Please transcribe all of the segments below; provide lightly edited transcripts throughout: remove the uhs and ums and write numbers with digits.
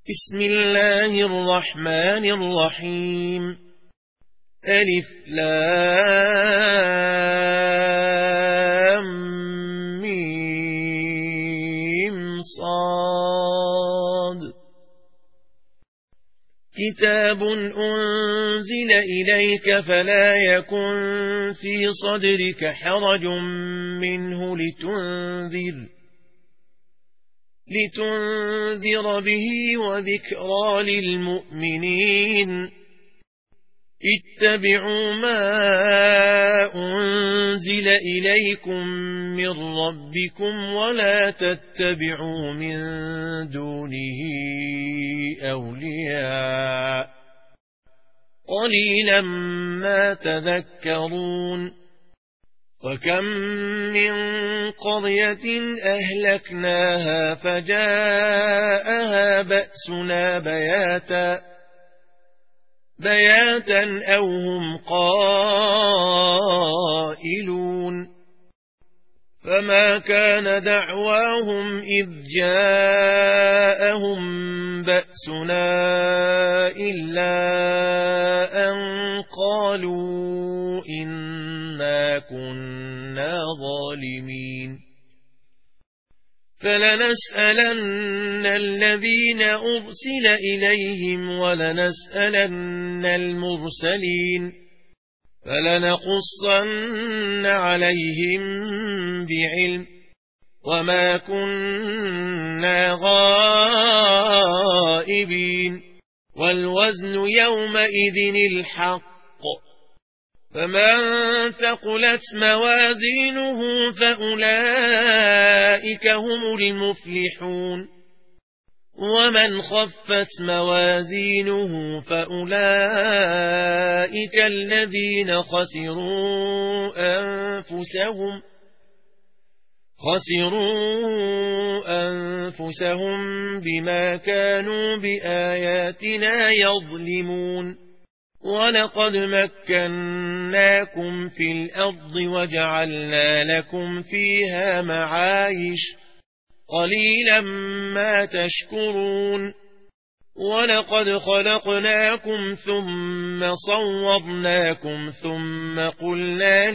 بسم الله الرحمن الرحيم. ألف لام ميم صاد. كتاب أنزل إليك فلا يكن في صدرك حرج منه لتنذر به وذكرى للمؤمنين. اتبعوا ما أنزل إليكم من ربكم ولا تتبعوا من دونه أولياء قليلا ما تذكرون. وكم من قرية أهلكناها فجاءها بأسنا بياتا أو هم قائلون. فما كان دعواهم إذ جاءهم بأسنا إلا أن قالوا إنا كنا ظالمين. فلنسألن الذين أرسل إليهم ولنسألن المرسلين فلنقصن عليهم بعلم وما كنا غائبين. والوزن يومئذ الحق. فمن ثقلت موازينه فأولئك هم المفلحون. ومن خفت موازينه فأولئك الذين خسروا أنفسهم بما كانوا بآياتنا يظلمون. ولقد مكناكم في الأرض وجعلنا لكم فيها معايش قليلا ما تشكرون. ولقد خلقناكم ثم صورناكم ثم قلنا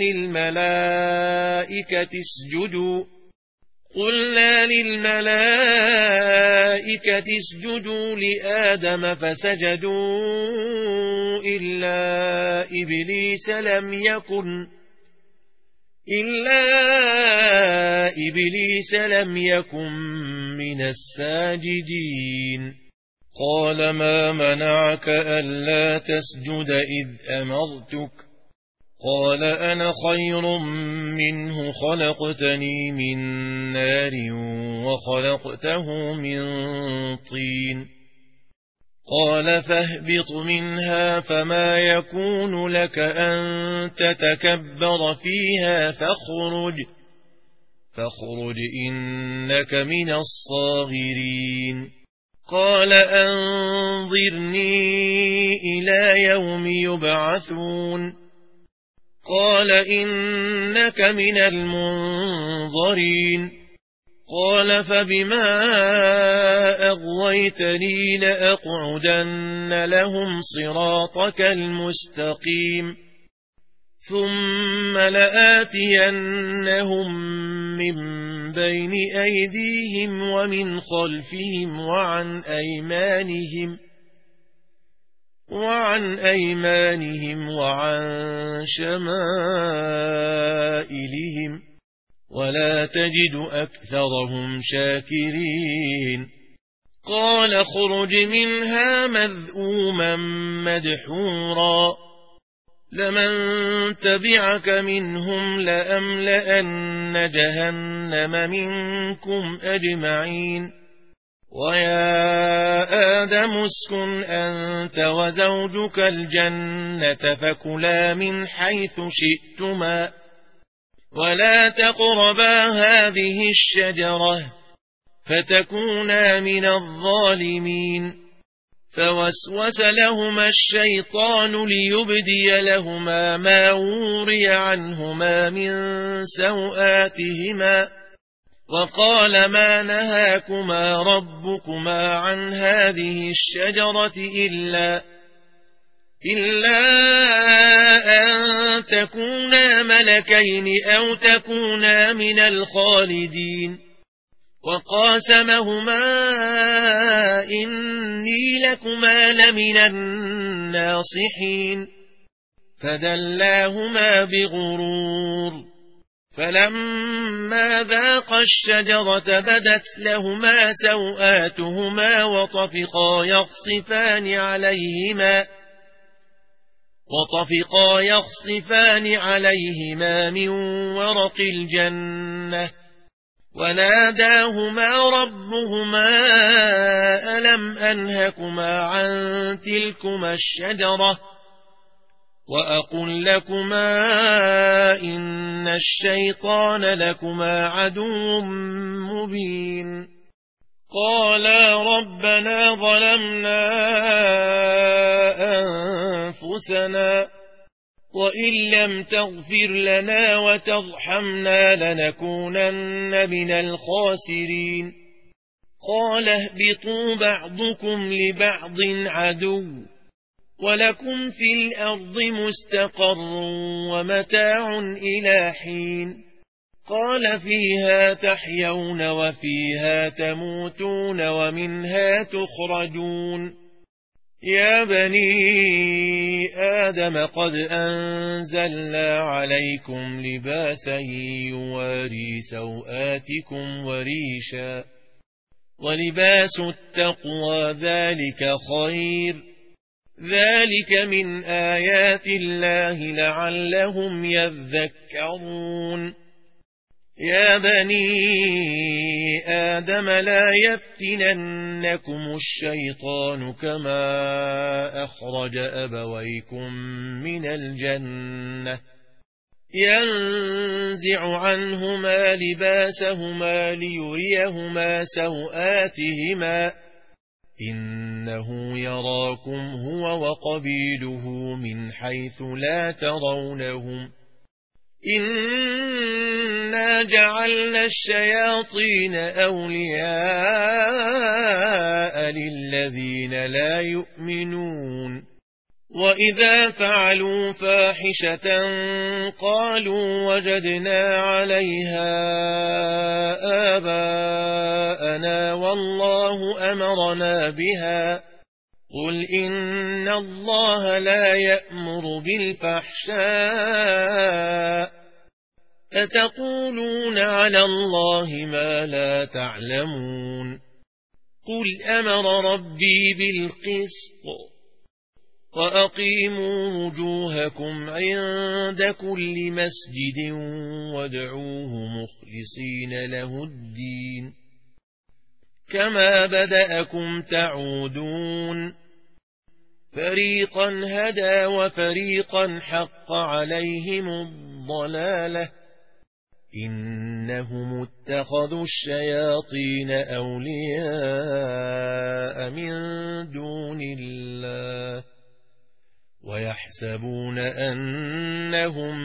للملائكة اسجدوا لآدم فسجدوا إلا إبليس لم يكن من الساجدين. قال ما منعك ألا تسجد إذ أمرتك؟ قال أنا خير منه خلقتني من نار وخلقته من طين. قال فاهبط منها فما يكون لك أن تتكبر فيها فاخرج إنك من الصاغرين. قال أنظرني إلى يوم يبعثون. قال إنك من المنظرين. قال فبما أغويتني لأقعدن لهم صراطك المستقيم ثم لآتينهم من بين أيديهم ومن خلفهم وعن أيمانهم وعن شمائلهم ولا تجد أكثرهم شاكرين. قال اخرج منها مذءوما مدحورا لمن تبعك منهم لأملأن جهنم منكم أجمعين. ويا آدم اسكن أنت وزوجك الجنة فكلا من حيث شئتما ولا تقربا هذه الشجرة فتكونا من الظالمين. فوسوس لهما الشيطان ليبدي لهما ما وري عنهما من سوآتهما وقال ما نهاكما ربكما عن هذه الشجرة إلا أن تكونا ملكين أو تكونا من الخالدين وقاسمهما إني لكما لمن الناصحين فدلاهما بغرور فلما ذاقا الشجرة بدت لهما سوآتهما وطفقا يخصفان عليهما من ورق الجنة وناداهما ربهما ألم أنهكما عن تلكما الشجرة وأقل لكما إن الشيطان لكما عدو مبين قالا ربنا ظلمنا أنفسنا وإن لم تغفر لنا وترحمنا لنكونن من الخاسرين قال اهبطوا بعضكم لبعض عدو ولكم في الأرض مستقر ومتاع إلى حين قال فيها تحيون وفيها تموتون ومنها تخرجون يا بني آدم قد أنزلنا عليكم لباسا يواري سوآتكم وريشا ولباس التقوى ذلك خير ذلك من آيات الله لعلهم يذكرون يا بني آدم لا يفتننكم الشيطان كما أخرج أبويكم من الجنة ينزع عنهما لباسهما ليريهما سوآتهما إنه يراكم هو وقبيله من حيث لا ترونهم إنا جعلنا الشياطين أولياء للذين لا يؤمنون وإذا فعلوا فاحشة قالوا وجدنا عليها آباءنا والله أمرنا بها قل إن الله لا يأمر بالفحشاء أتقولون على الله ما لا تعلمون قل أمر ربي بالقسط وأقيموا وجوهكم عند كل مسجد وادعوه مخلصين له الدين كما بدأكم تعودون فريقا هدى وفريقا حق عليهم الضلالة إنهم اتخذوا الشياطين أولياء من دون الله ويحسبون أنهم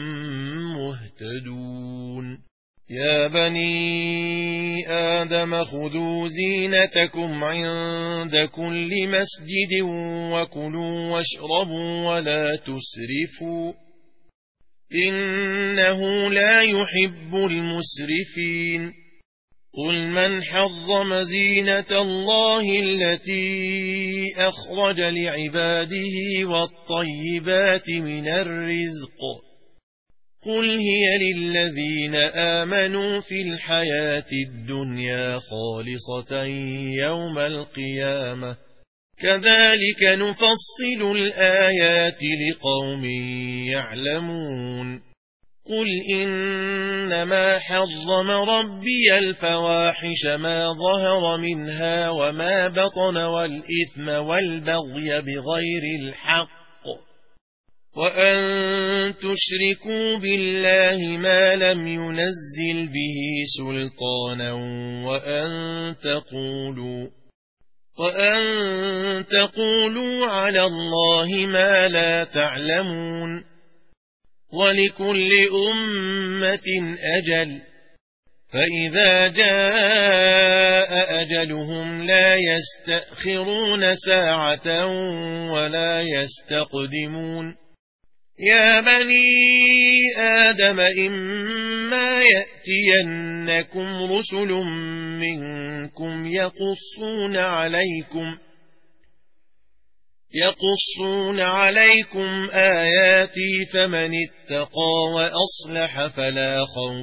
مهتدون يا بني آدم خذوا زينتكم عند كل مسجد وكلوا واشربوا ولا تسرفوا إنه لا يحب المسرفين قل من حرم زينة الله التي أخرج لعباده والطيبات من الرزق قل هي للذين آمنوا في الحياة الدنيا خالصة يوم القيامة كذلك نفصل الآيات لقوم يعلمون قل إنما حرم ربي الفواحش ما ظهر منها وما بطن والإثم والبغي بغير الحق وأن تشركوا بالله ما لم ينزل به سلطانا وأن تقولوا على الله ما لا تعلمون ولكل أمة أجل فإذا جاء أجلهم لا يستأخرون ساعة ولا يستقدمون يا بني آدم إما يأتينكم رسل منكم يقصون عليكم آياتي فمن اتقى وأصلح فلا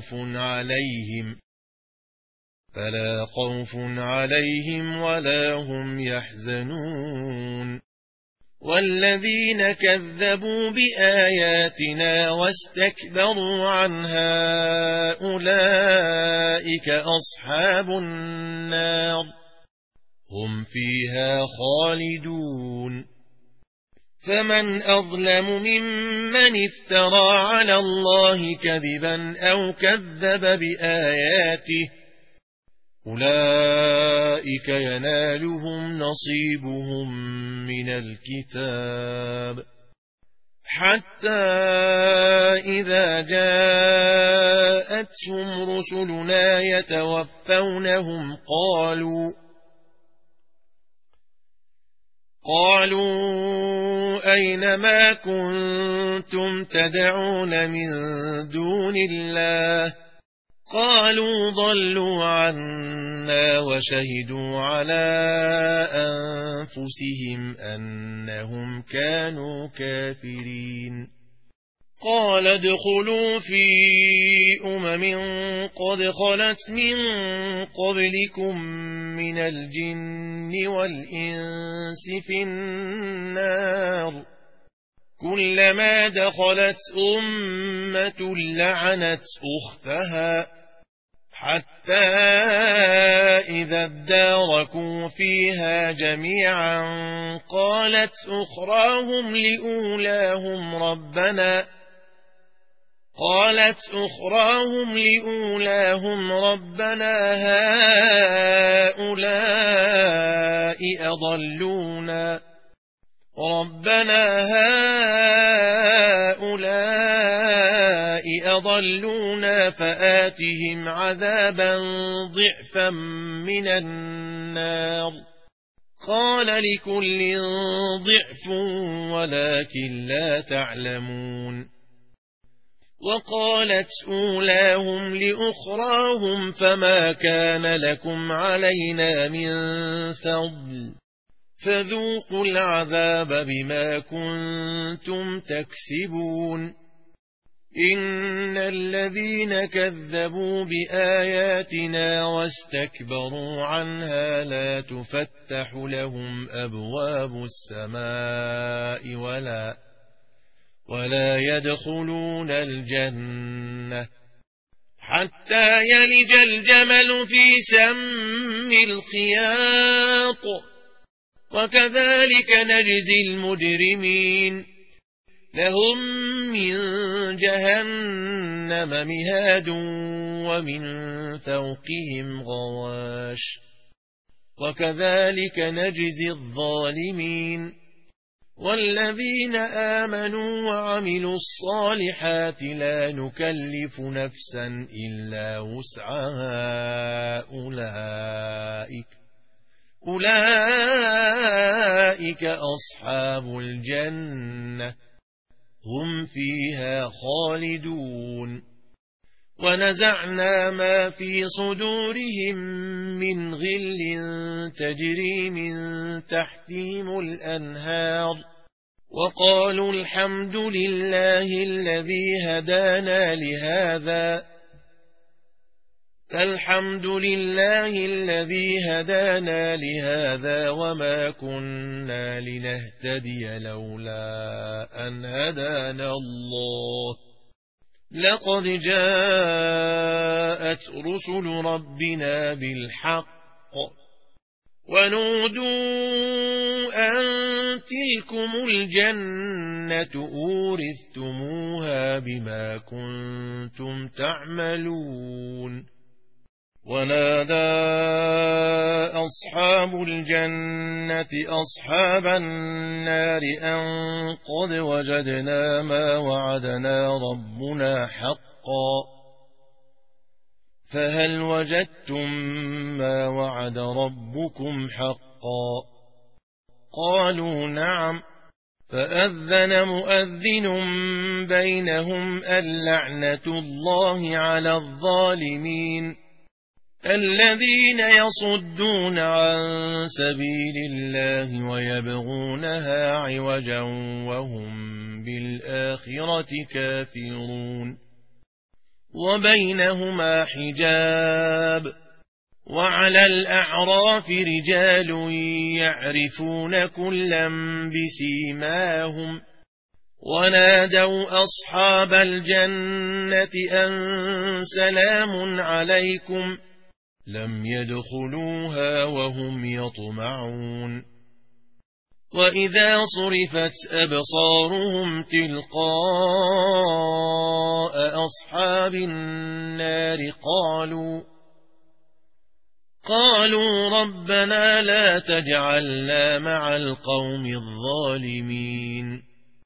خوف عليهم ولا هم يحزنون والذين كذبوا بآياتنا واستكبروا عنها أولئك أصحاب النار هم فيها خالدون فمن أظلم ممن افترى على الله كذبا أو كذب بآياته أولئك ينالهم نصيبهم من الكتاب حتى إذا جاءتهم رسلنا يتوفونهم قالوا أين ما كنتم تدعون من دون الله قالوا ضلوا عنا وشهدوا على أنفسهم أنهم كانوا كافرين قال ادخلوا في قد خلت من قبلكم من الجن والإنس في النار كلما دخلت أمة لعنت أختها حتى إذا اداركوا فيها جميعا قالت أخراهم لأولاهم ربنا هؤلاء أضلونا فآتهم عذابا ضعفا من النار قال لكل ضعف ولكن لا تعلمون وقالت أولاهم لأخراهم فما كان لكم علينا من فضل فذوقوا العذاب بما كنتم تكسبون إن الذين كذبوا بآياتنا واستكبروا عنها لا تفتح لهم أبواب السماء ولا يدخلون الجنة حتى يلج الجمل في سم الخياط وكذلك نجزي المجرمين لهم من جهنم مهاد ومن فوقهم غواش وكذلك نجزي الظالمين والذين آمنوا وعملوا الصالحات لا نكلف نفسا إلا وسعها أولئك أصحاب الجنة هم فيها خالدون ونزعنا ما في صدورهم من غل تجري من تحتهم الأنهار وقالوا الحمد لله الذي هدانا لهذا وما كنا لنهتدي لولا أن هدانا الله لقد جاءت رسل ربنا بالحق ونودوا أن تلكم الجنة أورثتموها بما كنتم تعملون ونادى أصحاب الجنة أصحاب النار أن قد وجدنا ما وعدنا ربنا حقا فهل وجدتم ما وعد ربكم حقا؟ قالوا نعم. فأذن مؤذن بينهم اللعنة الله على الظالمين الذين يصدون عن سبيل الله ويبغونها عوجا وهم بالآخرة كافرون. وبينهما حجاب. وعلى الأعراف رجال يعرفون كلا بسيماهم ونادوا أصحاب الجنة أن سلام عليكم لم يدخلوها وهم يطمعون. وإذا صرفت أبصارهم تلقاء أصحاب النار قالوا ربنا لا تجعلنا مع القوم الظالمين.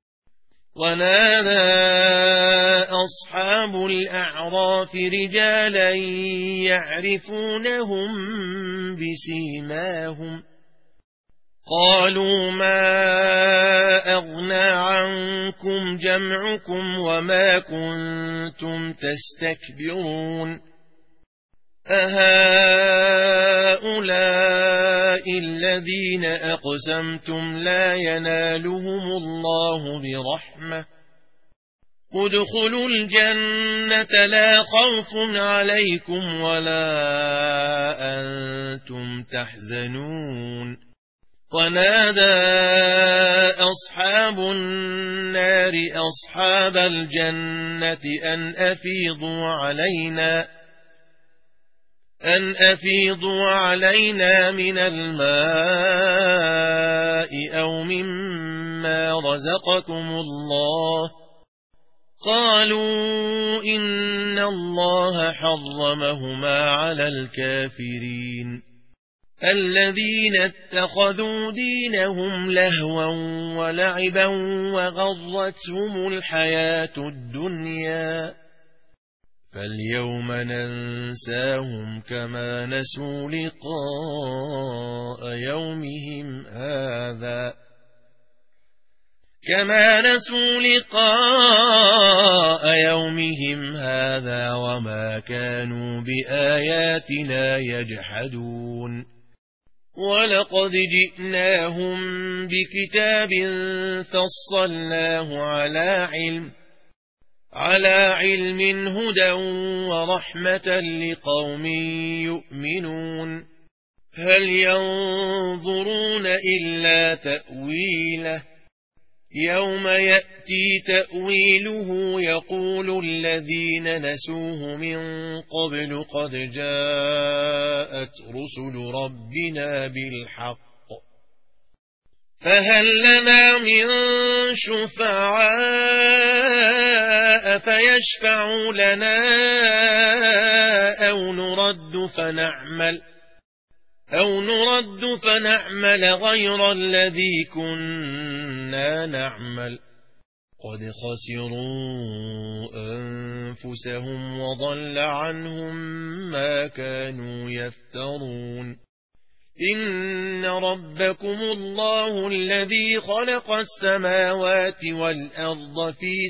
ونادى أصحاب الأعراف رجالا يعرفونهم بسيماهم قالوا ما أغنى عنكم جمعكم وما كنتم تستكبرون أهؤلاء الذين أقسمتم لا ينالهم الله برحمة ادخلوا الجنة لا خوف عليكم ولا أنتم تحزنون. ونادى أصحاب النار أصحاب الجنة أن أفيضوا علينا من الماء أو مما رزقكم الله قالوا إن الله حرمهما على الكافرين الذين اتخذوا دينهم لهوا ولعبا وغرتهم الحياة الدنيا فاليوم ننساهم كما نسوا لقاء يومهم هذا وما كانوا بآياتنا يجحدون. ولقد جئناهم بكتاب فصلناه على علم هدى ورحمة لقوم يؤمنون. هل ينظرون إلا تأويله يوم يأتي تأويله يقول الذين نسوه من قبل قد جاءت رسل ربنا بالحق فهل لنا من شفعاء فيشفعوا لنا أو نرد فنعمل غير الذي كنا نعمل قد خسروا أنفسهم وضل عنهم ما كانوا يفترون. إن ربكم الله الذي خلق السماوات والأرض في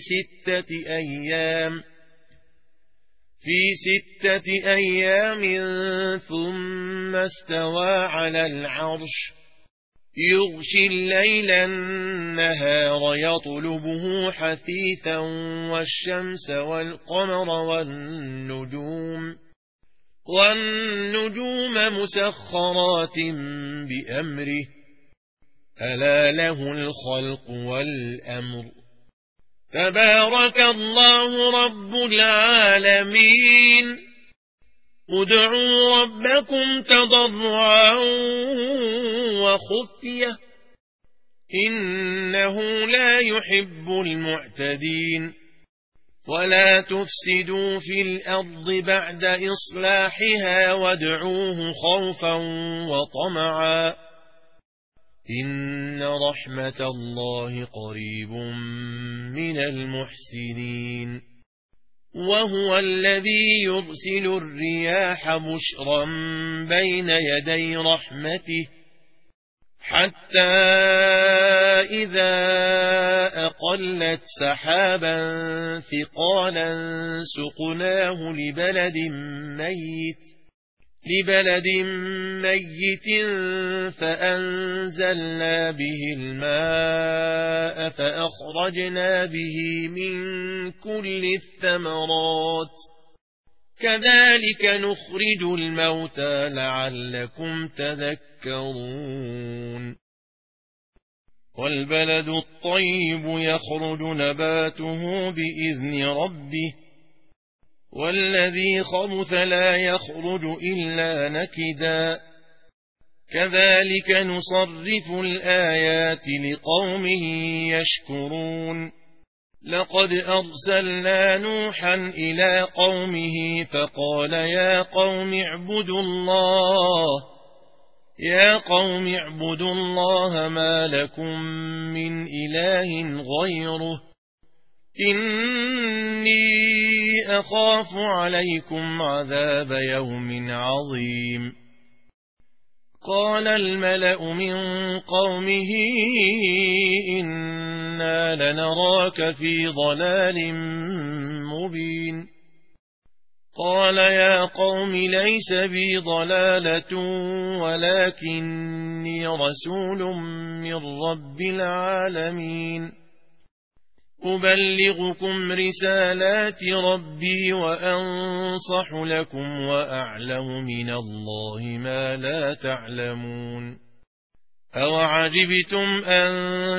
6 أيام ثم استوى على العرش يغشي الليل النهار يطلبه حثيثا والشمس والقمر والنجوم مسخرات بأمره ألا له الخلق والأمر تبارك الله رب العالمين. ادعوا ربكم تضرعا وخفية إنه لا يحب المعتدين. ولا تفسدوا في الأرض بعد إصلاحها وادعوه خوفا وطمعا إن رحمة الله قريب من المحسنين. وهو الذي يرسل الرياح بشرا بين يدي رحمته حتى إذا أقلت سحابا ثقالا سقناه لبلد ميت فأنزلنا به الماء فأخرجنا به من كل الثمرات كذلك نخرج الموتى لعلكم تذكرون والبلد الطيب يخرج نباته بإذن ربه والذي خبث لا يخرج إلا نكدا كذلك نصرف الآيات لقوم يشكرون لقد أرسلنا نوحا إلى قومه فقال يا قوم اعبدوا الله ما لكم من إله غيره إني أخاف عليكم عذاب يوم عظيم قال الملأ من قومه إنا لنراك في ضلال مبين قال يا قوم ليس بي ضلالة ولكني رسول من رب العالمين أبلغكم رسالات ربي وأنصح لكم وأعلم من الله ما لا تعلمون أوعجبتم أن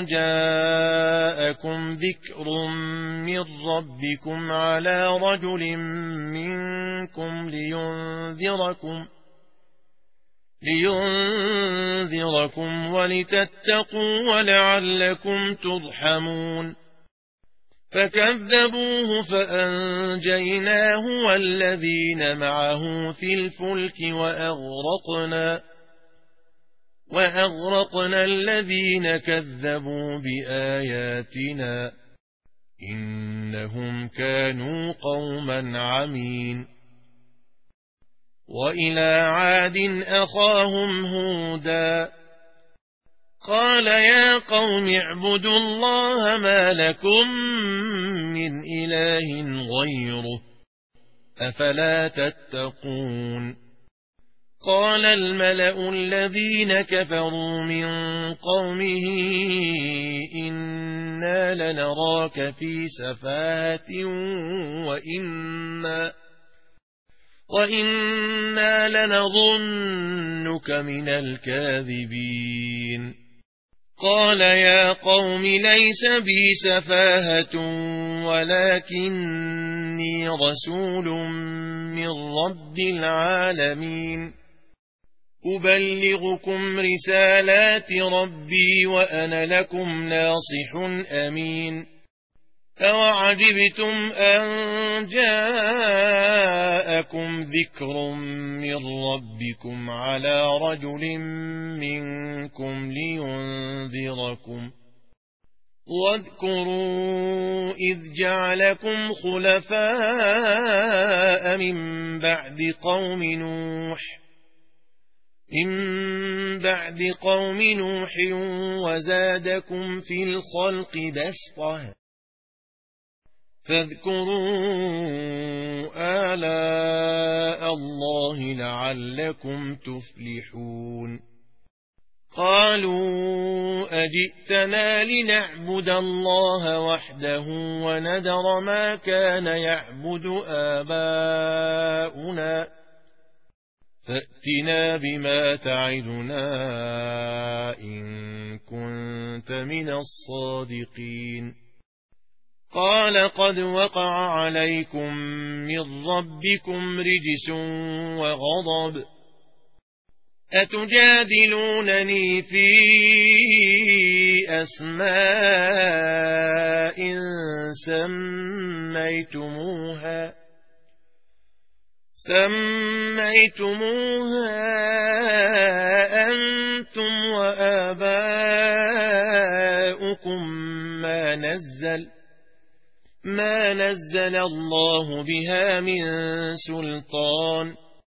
جاءكم ذكر من ربكم على رجل منكم لينذركم ولتتقوا ولعلكم ترحمون فكذبوه فأنجيناه والذين معه في الفلك وأغرقنا الذين كذبوا بآياتنا إنهم كانوا قوما عمين وإلى عاد أخاهم هودا قال يا قوم اعبدوا الله ما لكم من إله غيره أفلا تتقون قال الملأ الذين كفروا من قومه إنا لنراك في سفاهة وإنا لنظنك من الكاذبين قال يا قوم ليس بي سفاهة ولكني رسول من رب العالمين أبلغكم رسالات ربي وأنا لكم ناصح أمين أوعجبتم أن جاءكم ذكر من ربكم على رجل منكم لينذركم واذكروا إذ جعلكم خلفاء من بعد قوم نوح وزادكم في الخلق بسطة فاذكروا آلاء الله لعلكم تفلحون قالوا أجئتنا لنعبد الله وحده وندر ما كان يعبد آباؤنا فأتنا بما تعدنا إن كنت من الصادقين قال قد وقع عليكم من ربكم رجس وغضب أتجادلونني في أسماء سميتموها أنتم وآباؤكم ما نزل الله بها من سلطان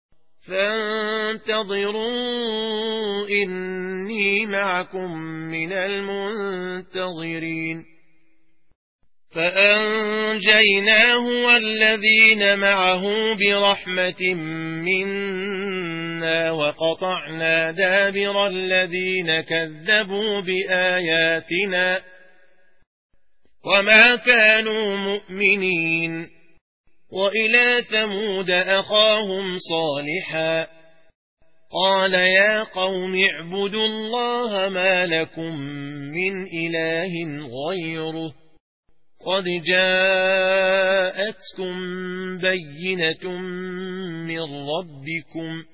فانتظروا إني معكم من المنتظرين فأنجيناه والذين معه برحمة منا وقطعنا دابر الذين كذبوا بآياتنا وما كانوا مؤمنين وإلى ثمود أخاهم صالحا قال يا قوم اعبدوا الله ما لكم من إله غيره قد جاءتكم بينة من ربكم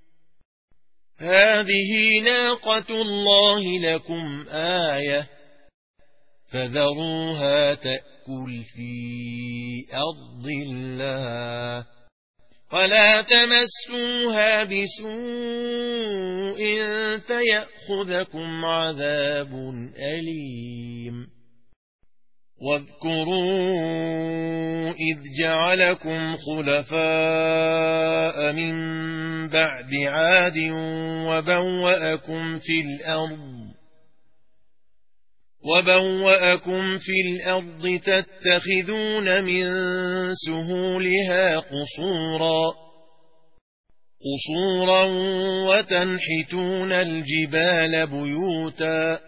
هذه ناقة الله لكم آية فذروها تأكل في أرض الله ولا تمسوها بسوء فيأخذكم عذاب أليم واذكروا إذ جعلكم خلفاء من بعد عاد وبوأكم في الأرض تتخذون من سهولها قصورا وتنحتون الجبال بيوتا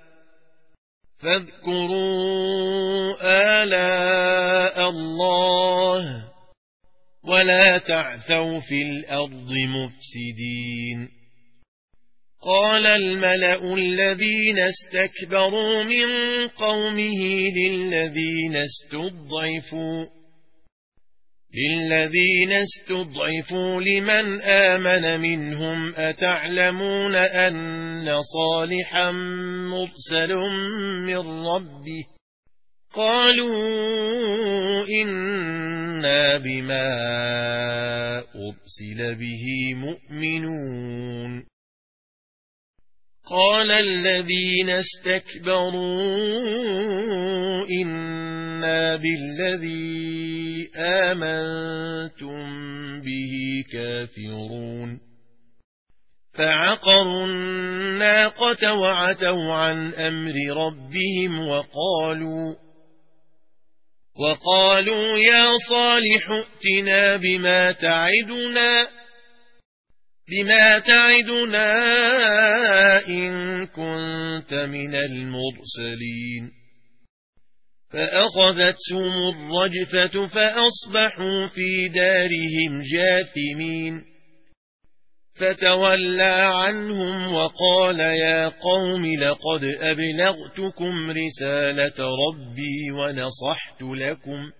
فاذكروا آلاء الله ولا تعثوا في الأرض مفسدين قال الملأ الذين استكبروا من قومه للذين استضعفوا لمن آمن منهم أتعلمون أن صالحا مرسل من ربه قالوا إنا بما أرسل به مؤمنون قال الذين استكبروا إنا بالذي آمنتم به كافرون فعقروا الناقة وعتوا عن أمر ربهم وقالوا يا صالح ائتنا بما تعدنا إن كنت من المرسلين فأخذتهم الرجفة فأصبحوا في دارهم جاثمين فتولى عنهم وقال يا قوم لقد أبلغتكم رسالة ربي ونصحت لكم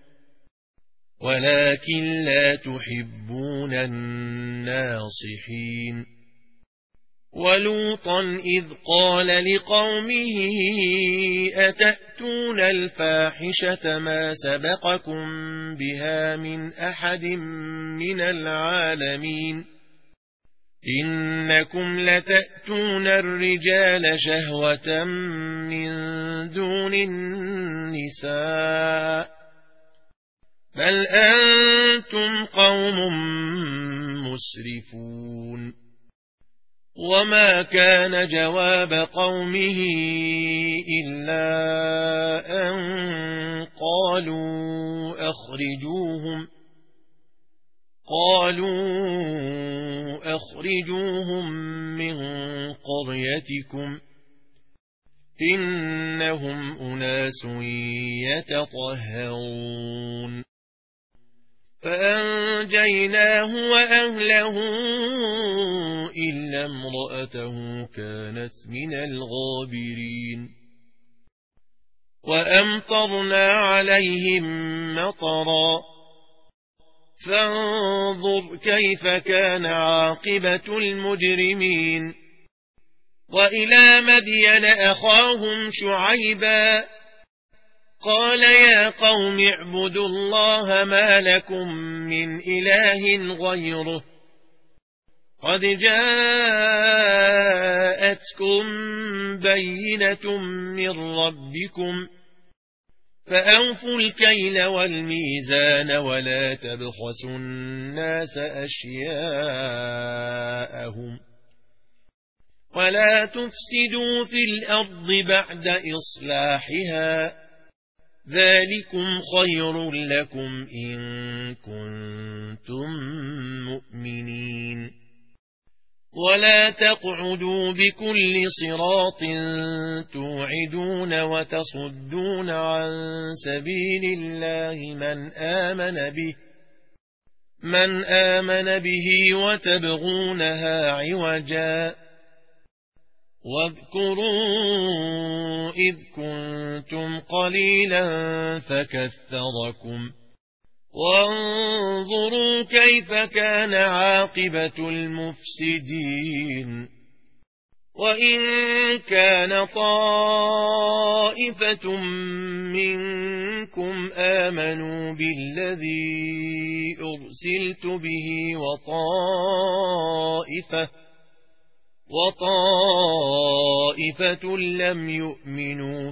ولكن لا تحبون الناصحين ولوطا إذ قال لقومه أتأتون الفاحشة ما سبقكم بها من أحد من العالمين إنكم لتأتون الرجال شهوة من دون النساء بل أنتم قوم مسرفون وما كان جواب قومه إلا أن قالوا أخرجوهم من قريتكم إنهم أناس يتطهرون فأنجيناه وأهله إلا امرأته كانت من الغابرين وأمطرنا عليهم مطرا فانظر كيف كان عاقبة المجرمين وإلى مدين أخاهم شعيبا قال يا قوم اعبدوا الله ما لكم من إله غيره قد جاءتكم بينة من ربكم فأوفوا الكيل والميزان ولا تبخسوا الناس أشياءهم ولا تفسدوا في الأرض بعد إصلاحها ذلكم خير لكم إن كنتم مؤمنين ولا تقعدوا بكل صراط توعدون وتصدون عن سبيل الله من آمن به وتبغونها عوجا واذكروا إذ كنتم قليلا فكثركم وانظروا كيف كان عاقبة المفسدين وإن كان طائفة منكم آمنوا بالذي أرسلت به وطائفة لم يؤمنوا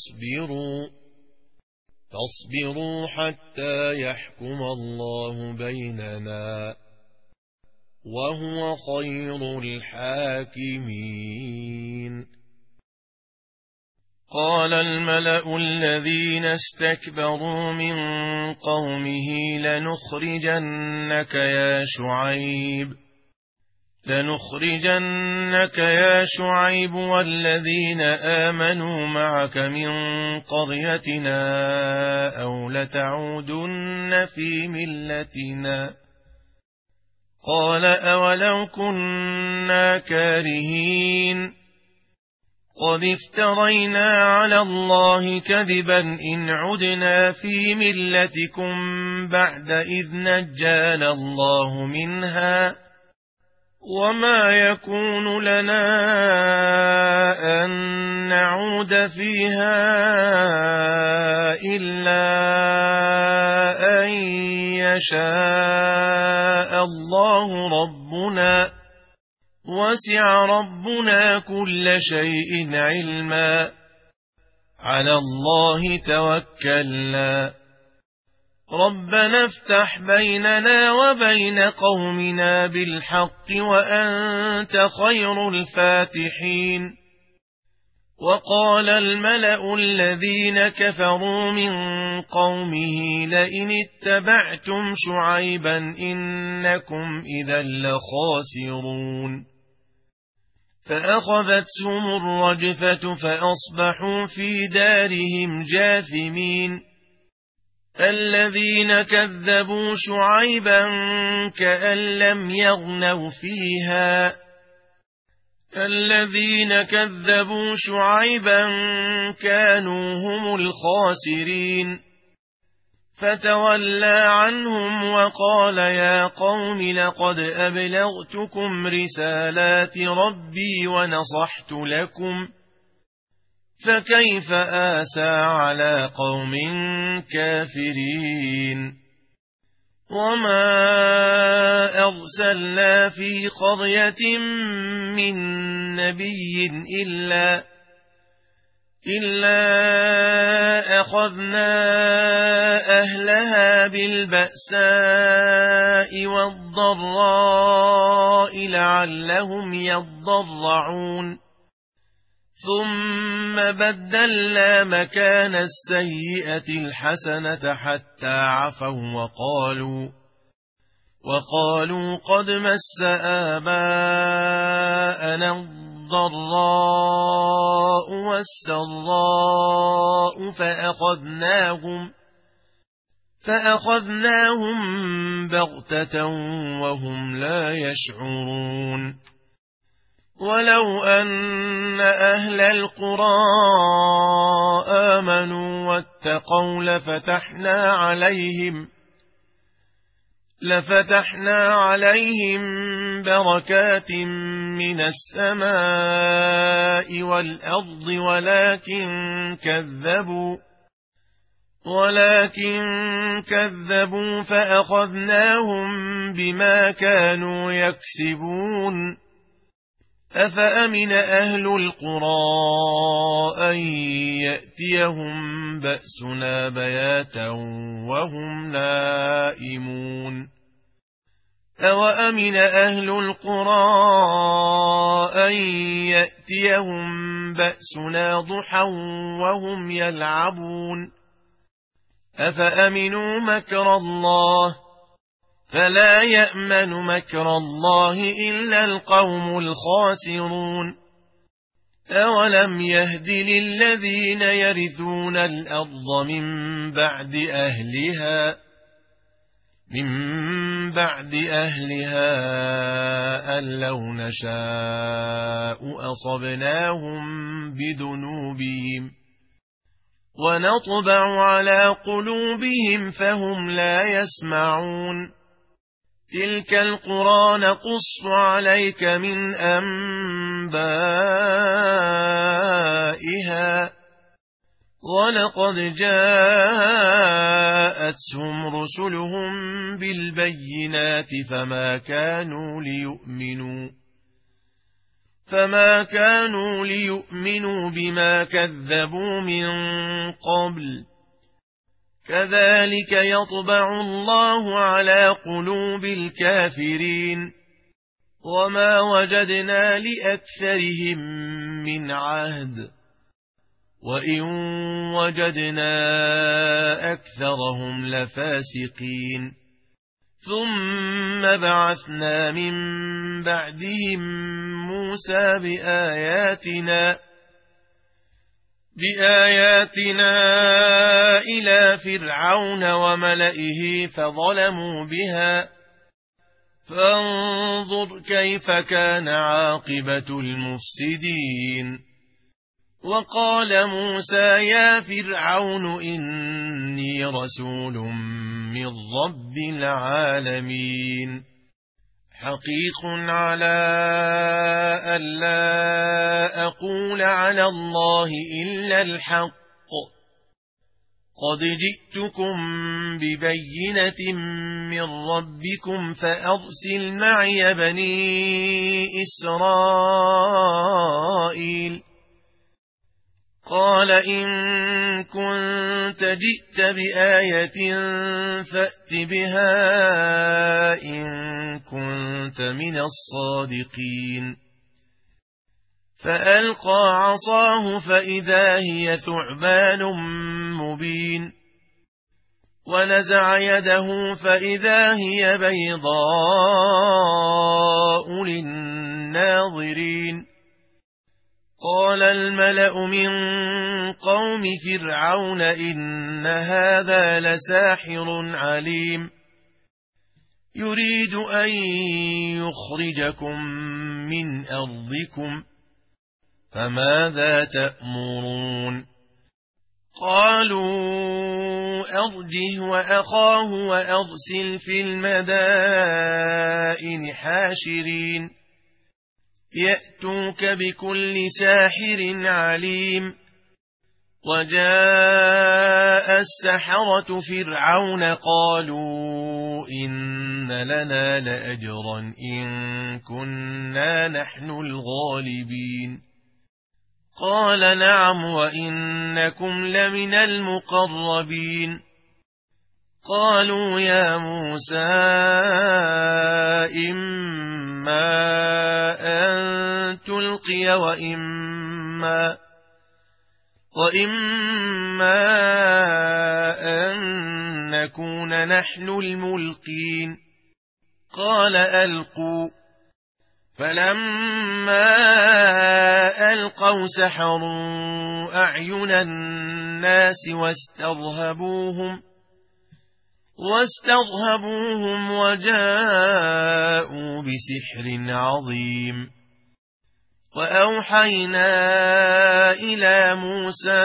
فاصبروا حتى يحكم الله بيننا وهو خير الحاكمين. قال الملأ الذين استكبروا من قومه لنخرجنك يا شعيب والذين آمنوا معك من قريتنا أو لتعودن في ملتنا قال أولو كنا كارهين قد افترينا على الله كذبا إن عدنا في ملتكم بعد إذ نجانا الله منها وما يكون لنا أن نعود فيها إلا أن يشاء الله ربنا وسع ربنا كل شيء علما على الله توكلنا ربنا افتح بيننا وبين قومنا بالحق وأنت خير الفاتحين. وقال الملأ الذين كفروا من قومه لئن اتبعتم شعيبا إنكم إذا لخاسرون فأخذتهم الرجفة فأصبحوا في دارهم جاثمين. الذين كذبوا شعيبا كأن لم يغنوا فيها الذين كذبوا شعيبا كانوا هم الخاسرين فتولى عنهم وقال يا قوم لقد أبلغتكم رسالات ربي ونصحت لكم فكيف آسى على قوم كافرين. وما أرسلنا في قرية من نبي إلا أخذنا أهلها بالبأساء والضراء لعلهم يضرعون ثم بدلنا مكان السيئة الحسنة حتى عفوا وقالوا قد مس آباءنا الضراء والسراء فأخذناهم بغتة وهم لا يشعرون. ولو أن أهل القرى آمنوا واتقوا لفتحنا عليهم بركات من السماء والأرض ولكن كذبوا فأخذناهم بما كانوا يكسبون. أفأمن أهل القرى أن يأتيهم بأسنا بياتا وهم نائمون أوأمن أهل القرى أن يأتيهم بأسنا ضحى وهم يلعبون أفأمنوا مكر الله فلا يأمن مكر الله إلا القوم الخاسرون أولم يهد للذين يرثون الأرض من بعد أهلها أن لو نشاء أصبناهم بذنوبهم ونطبع على قلوبهم فهم لا يسمعون تلك القرى نقص عليك من أنبائها ولقد جاءتهم رسلهم بالبينات فما كانوا ليؤمنوا بما كذبوا من قبل كذلك يطبع الله على قلوب الكافرين وما وجدنا لأكثرهم من عهد وإن وجدنا أكثرهم لفاسقين ثم بعثنا من بعدهم موسى بآياتنا إلى فرعون وملئه فظلموا بها فانظر كيف كان عاقبة المفسدين وقال موسى يا فرعون إني رسول من رب العالمين حقيق على ألا أقول على الله إلا الحق قد جئتكم ببينة من ربكم فأرسل معي بني إسرائيل قال إن كنت جئت بآية فأت بها إن كنت من الصادقين فألقى عصاه فإذا هي ثعبان مبين ونزع يده فإذا هي بيضاء للناظرين قال الملأ من قوم فرعون إن هذا لساحر عليم يريد أن يخرجكم من أرضكم فماذا تأمرون قالوا أرجه وأخاه وأرسل في المدائن حاشرين يأتوك بكل ساحر عليم وجاء السحرة فرعون قالوا إن لنا لأجرا إن كنا نحن الغالبين قال نعم وإنكم لمن المقربين قالوا يا موسى إما أن تلقي وإما أن نكون نحن الملقين قال ألقوا فلما ألقوا سحروا أعين الناس واسترهبوهم وجاءوا بسحر عظيم وأوحينا إلى موسى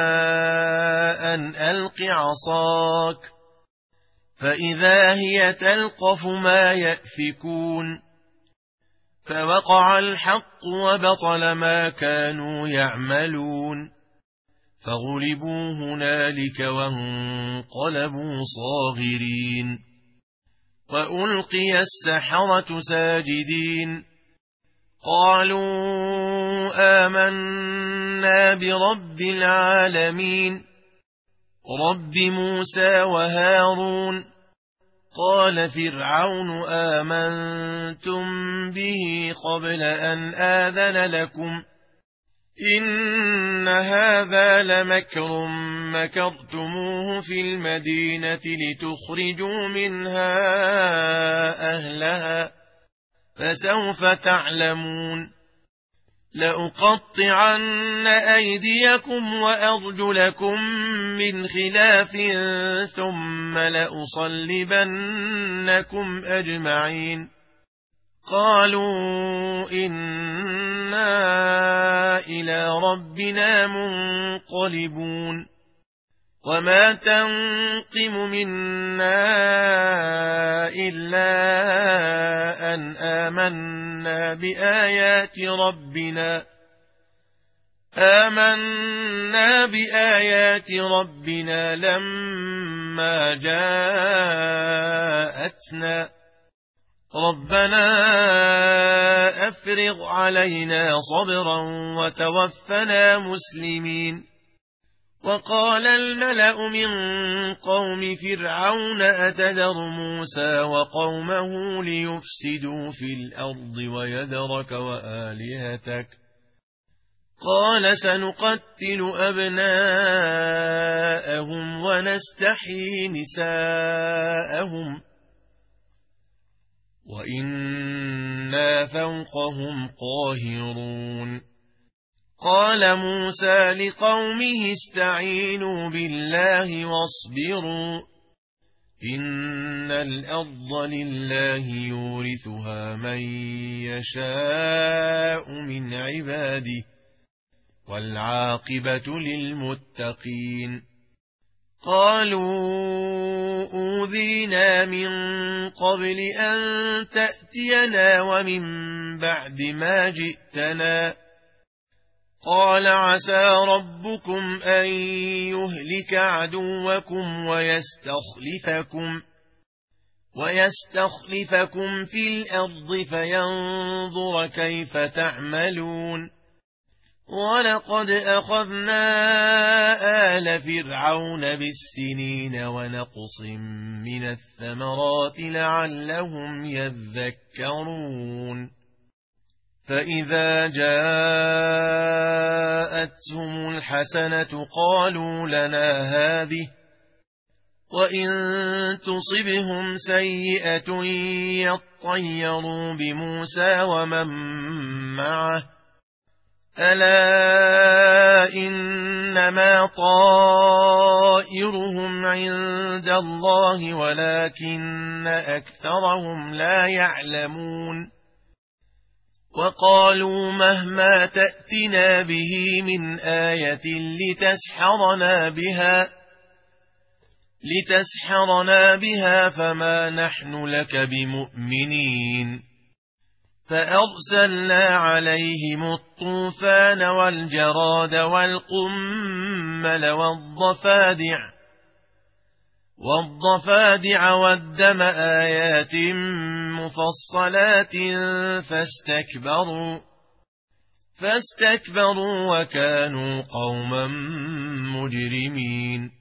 أن ألق عصاك فإذا هي تلقف ما يأفكون فوقع الحق وبطل ما كانوا يعملون فغلبوا هنالك وانقلبوا صاغرين وألقي السحرة ساجدين قالوا آمنا آمنا برب العالمين رب موسى وهارون. قال فرعون آمنتم به قبل أن آذن لكم إن هذا لمكر مكرتموه في المدينة لتخرجوا منها أهلها فسوف تعلمون. لأقطعن أيديكم وأرجلكم من خلاف ثم لأصلبنكم أجمعين. قالوا إنا إلى ربنا منقلبون. وما تنقم منا إلا أن آمنا بآيات ربنا لما جاءتنا. ربنا أفرغ علينا صبرا وتوفنا مسلمين. وقال الملأ من قوم فرعون أتذر موسى وقومه ليفسدوا في الأرض ويذرك وآلهتك قال سنقتل أبناءهم ونستحيي نساءهم وإنا فوقهم قاهرون. قال موسى لقومه استعينوا بالله واصبروا إن الأرض لله يورثها من يشاء من عباده والعاقبة للمتقين. قالوا أوذينا من قبل أن تأتينا ومن بعد ما جئتنا. قال عسى ربكم أن يهلك عدوكم ويستخلفكم في الأرض فينظر كيف تعملون. ولقد أخذنا آل فرعون بالسنين ونقص من الثمرات لعلهم يذكرون. فإذا جاءتهم الحسنة قالوا لنا هذه وإن تصبهم سيئة يطيروا بموسى ومن معه ألا إنما طائرهم عند الله ولكن أكثرهم لا يعلمون. وقالوا مهما تأتنا به من آية لتسحرنا بها فما نحن لك بمؤمنين. فأرسلنا عليهم الطوفان والجراد والقمل والضفادع والدم آيات مفصلات فاستكبروا وكانوا قوما مجرمين.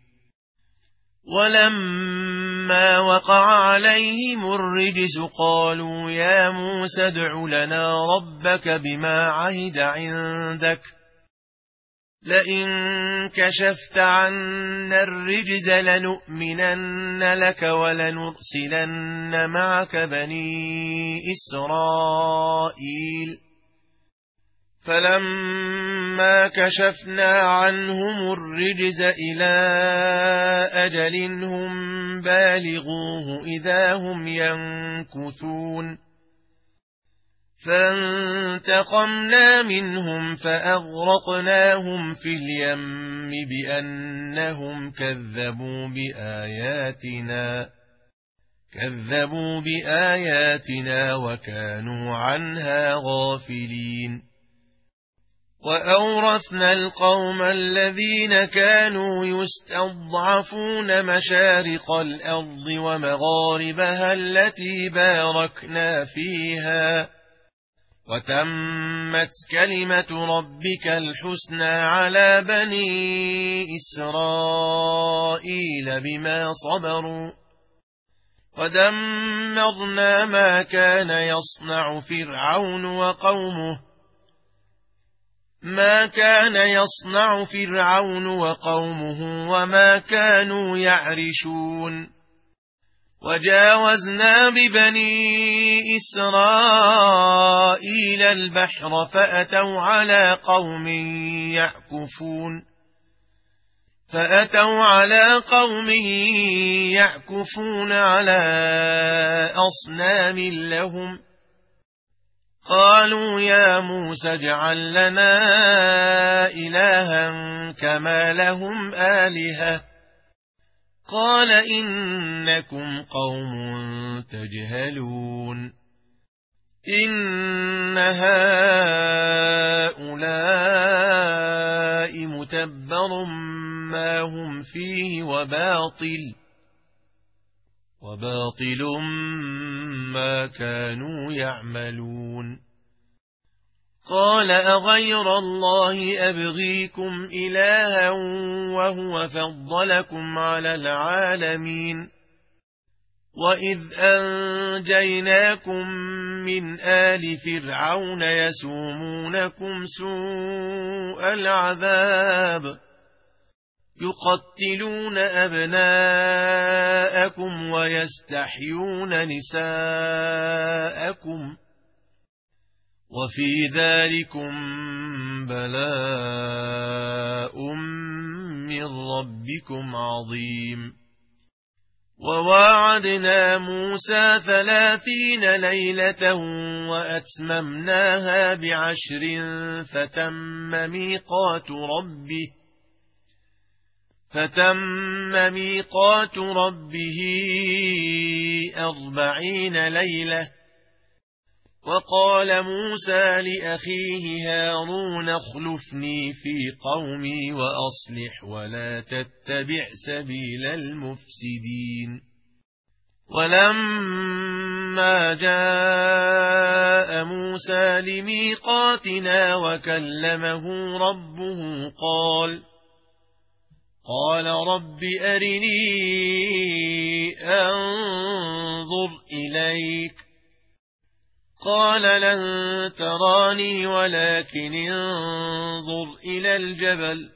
ولما وقع عليهم الرجس قالوا يا موسى ادع لنا ربك بما عهد عندك لئن كشفت عنا الرجز لنؤمنن لك ولنرسلن معك بني إسرائيل. فلما كشفنا عنهم الرجز إلى أجل هم بالغوه إذا هم ينكثون. فانتقمنا منهم فأغرقناهم في اليم بأنهم كذبوا بآياتنا وكانوا عنها غافلين. وأورثنا القوم الذين كانوا يستضعفون مشارق الأرض ومغاربها التي باركنا فيها وتمت كلمة ربك الحسنى على بني إسرائيل بما صبروا ودمرنا ما كان يصنع فرعون وقومه وما كانوا يعرشون وجاوزنا ببني إسرائيل البحر فأتوا على قوم يعكفون على أصنام لهم قالوا يا موسى اجعل لنا إلها كما لهم آلهة قال إنكم قوم تجهلون إن هؤلاء متبر ما هم فيه وباطل ما كانوا يعملون قال أغير الله أبغيكم إلها وهو فضلكم على العالمين وإذ أنجيناكم من آل فرعون يسومونكم سوء العذاب يقتلون أبناءكم ويستحيون نساءكم وفي ذلكم بلاء من ربكم عظيم وواعدنا موسى 30 ليلة وأتممناها ب10 فتم ميقات ربه 40 ليلة وقال موسى لأخيه هارون اخلفني في قومي وأصلح ولا تتبع سبيل المفسدين ولما جاء موسى لميقاتنا وكلمه ربه قال رب أرني أنظر إليك قال لن تراني ولكن انظر إلى الجبل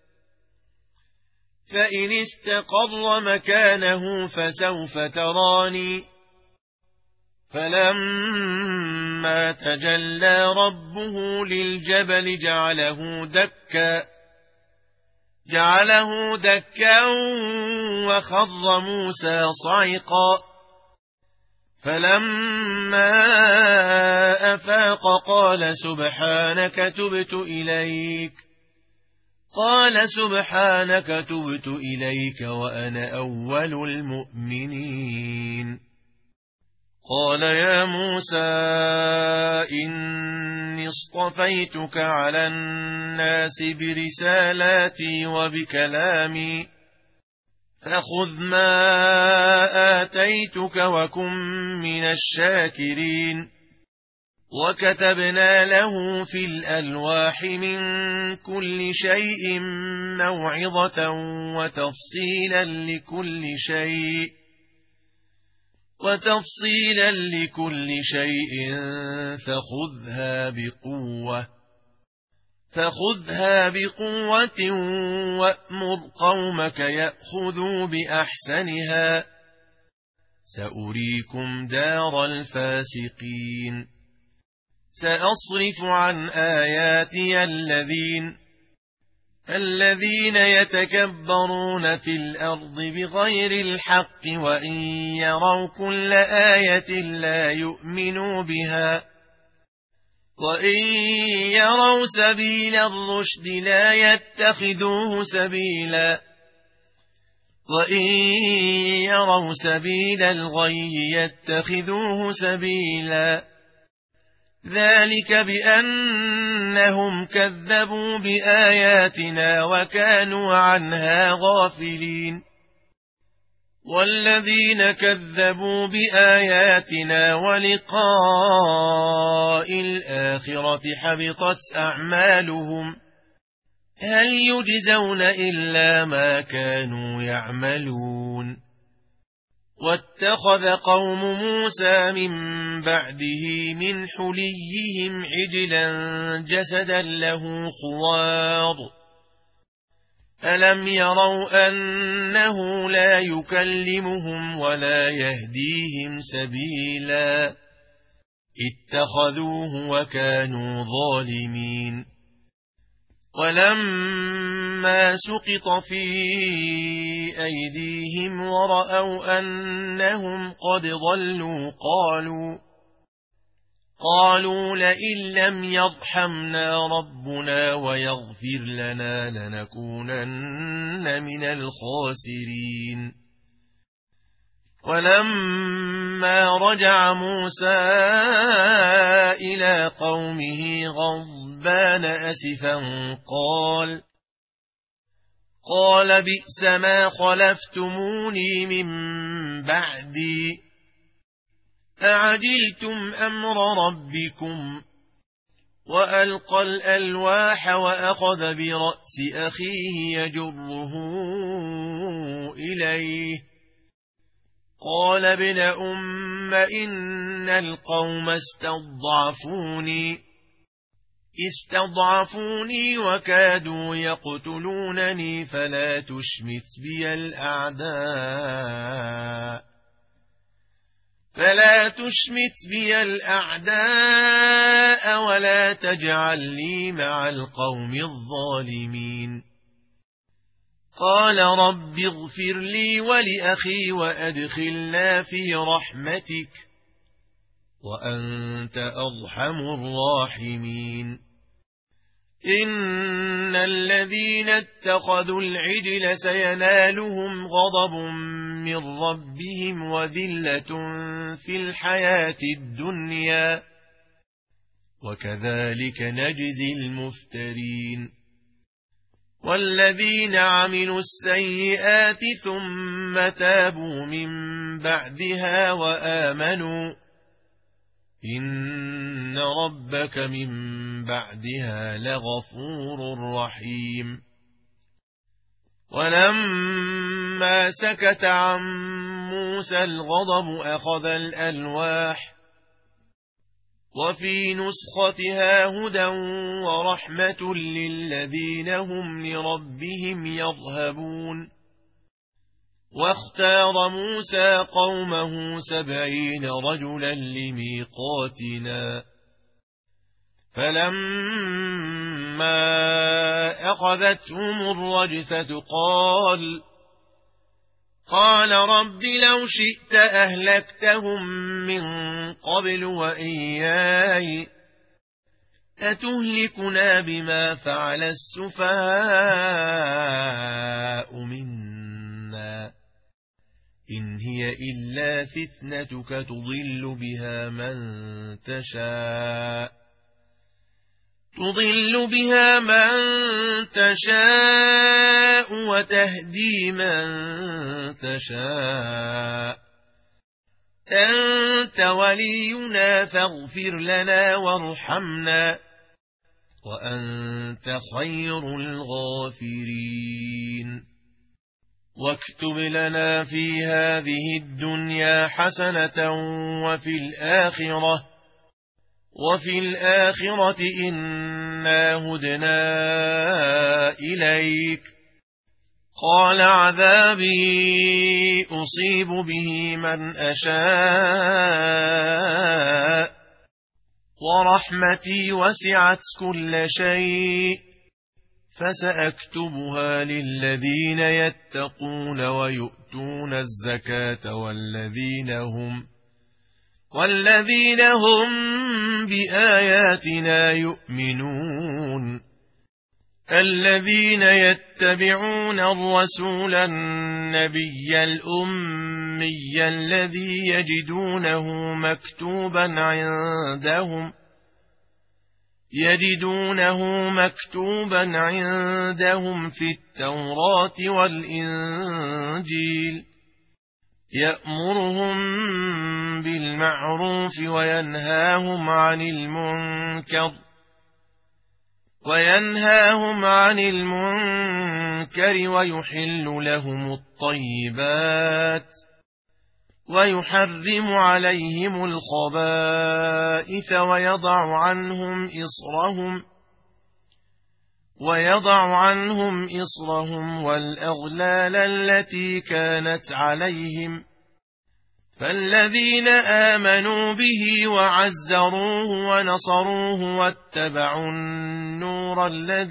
فإن استقر مكانه فسوف تراني فلما تجلى ربه للجبل جعله دكا وخر موسى صعقا فلما أفاق قال سبحانك تبت إليك وأنا أول المؤمنين قال يا موسى إني اصطفيتك على الناس برسالاتي وبكلامي فخذ ما آتيتك وكن من الشاكرين وكتبنا له في الألواح من كل شيء موعظة وتفصيلا لكل شيء فخذها بقوة وأمر قومك يأخذوا بأحسنها سأريكم دار الفاسقين سأصرف عن آياتي الذين يتكبرون في الأرض بغير الحق وإن يروا كل آية لا يؤمنوا بها وإن يروا سبيل الرشد لا يتخذوه سبيلا وإن يروا سبيل الغي يتخذوه سبيلا ذلك بأنهم كذبوا بآياتنا وكانوا عنها غافلين والذين كذبوا بآياتنا ولقاء الآخرة حبطت أعمالهم هل يجزون إلا ما كانوا يعملون واتخذ قوم موسى من بعده من حليهم عجلا جسدا له خوار ألم يروا أنه لا يكلمهم ولا يهديهم سبيلا اتخذوه وكانوا ظالمين ولما سقط في أيديهم ورأوا أنهم قد ضلوا قالوا لئن لم يرحمنا ربنا ويغفر لنا لنكونن من الخاسرين ولما رجع موسى إلى قومه غضبان أسفا قال بئس ما خلفتموني من بعدي أعجلتم أمر ربكم وألقى الألواح وأخذ برأس أخيه يجره إليه قال ابن أم إن القوم استضعفوني وكادوا يقتلونني فلا تشمت بي الأعداء ولا تجعلني مع القوم الظالمين قال رب اغفر لي ولأخي وأدخلنا في رحمتك وأنت أرحم الراحمين إن الذين اتخذوا العجل سينالهم غضب من ربهم وذلة في الحياة الدنيا وكذلك نجزي المفترين والذين عملوا السيئات ثم تابوا من بعدها وآمنوا إن ربك من بعدها لغفور رحيم ولما سكت عن موسى الغضب أخذ الألواح وفي نسختها هدى ورحمة للذين هم لربهم يرهبون واختار موسى قومه 70 رجلا لميقاتنا فلما أخذتهم الرجفة قال رب لو شئت أهلكتهم من قبل وإياي أتهلكنا بما فعل السفهاء منا إن هي إلا فتنتك تضل بها من تشاء وتهدي من تشاء أنت ولينا فاغفر لنا وارحمنا وأنت خير الغافرين واكتب لنا في هذه الدنيا حسنة وفي الآخرة إنا هدنا إليك قال عذابي أصيب به من أشاء ورحمتي وسعت كل شيء فسأكتبها للذين يتقون ويؤتون الزكاة والذين هم بآياتنا يؤمنون الذين يتبعون الرسول النبي الأمي الذي يجدونه مكتوبا عندهم في التوراة والإنجيل يأمرهم بالمعروف وينهاهم عن المنكر ويحل لهم الطيبات ويحرم عليهم الخبائث ويضع عنهم إصرهم والأغلال التي كانت عليهم فالذين آمنوا به وعزروه ونصروه واتبعوا النور